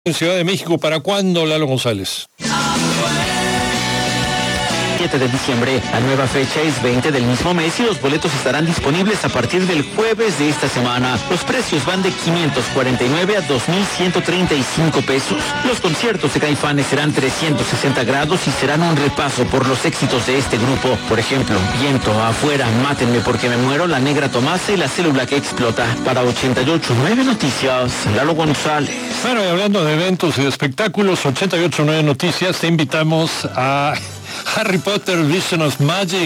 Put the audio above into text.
En Ciudad de México, ¿para cuándo, Lalo González? 7 de diciembre. La nueva fecha es 20 del mismo mes y los boletos estarán disponibles a partir del jueves de esta semana. Los precios van de 549 a 2,135 pesos. Los conciertos de Caifanes serán 360 grados y serán un repaso por los éxitos de este grupo. Por ejemplo, Viento, Afuera, Mátenme porque me muero, La Negra Tomasa y La Célula que explota. Para 88.9 Noticias, Lalo González. Bueno, y hablando de eventos y de espectáculos, 88.9 Noticias, te invitamos a Harry Potter Vision of Magic.